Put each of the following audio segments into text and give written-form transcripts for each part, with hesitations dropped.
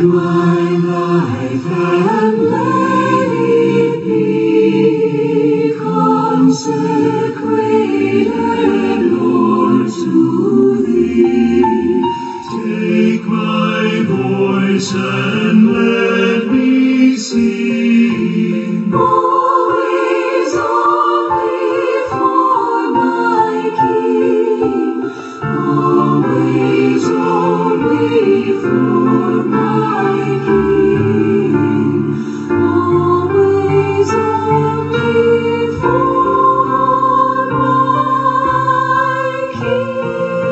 my life and let it be consecrated, Lord, to Thee. Take my voice and let me sing, always only for my King, always only for my King, always only for my King.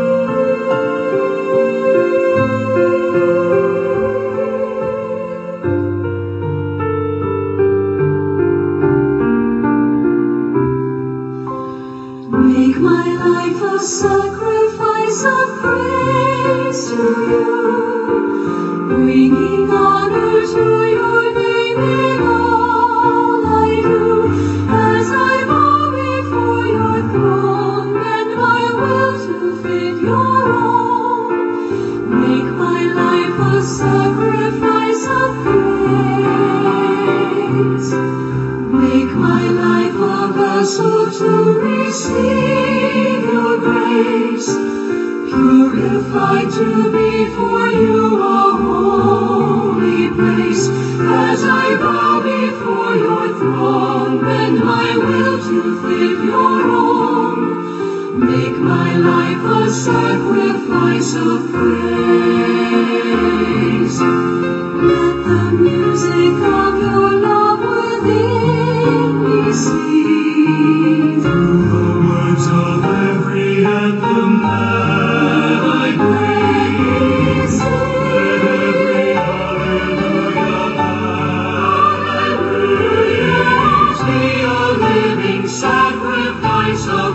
Make my life a sacrifice of praise to You, bringing honor to Your name in all I do. As I bow before Your throne, bend my will to fit Your own. Make my life a sacrifice of praise. Make my life a vessel to receive Your grace, purified to be for You a holy place. As I bow before Your throne, bend my will to fit Your own. Make my life a sacrifice of praise. Let the music of Your love within me sing, through the words of every anthem that I praise. Let every hallelujah that I praise be a living sacrifice of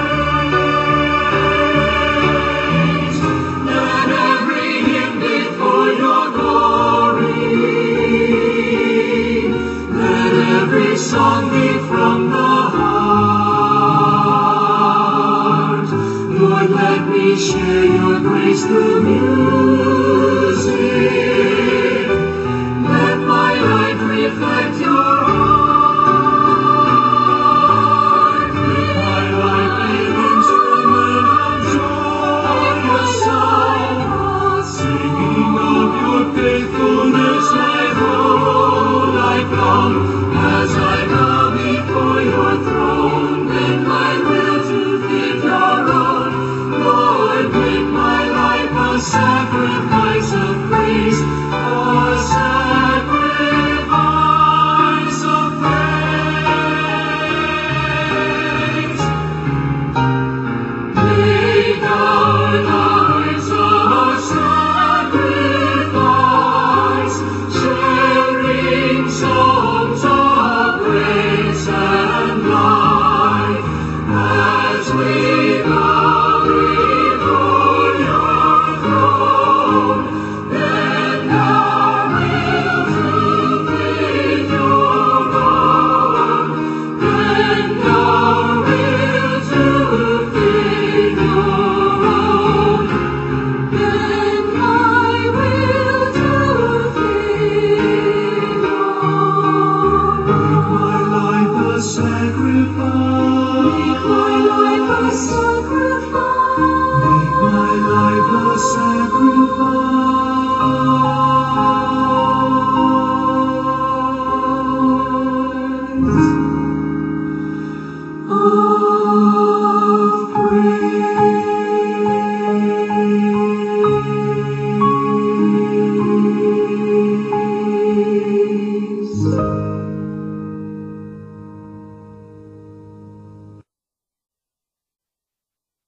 praise. Let every hymn before Your glory, let every song be from the heart. Lord, let me share Your grace through music. Let my life reflect Your heart. May my life be an instrument of joyous song, singing of Your faithfulness my whole life long. As I bow before Your throne, bend my will to fit Your own. Lord, make my life a sacrifice of praise, a sacrifice of praise. Make our lives a sacrifice, sharing songs of grace and life. As we bow before Your throne, bend our will to fit Your own. Bend our will to fit Your own. Bend my will to fit Your own. Make my life a sacrifice. Make my life a sacrifice.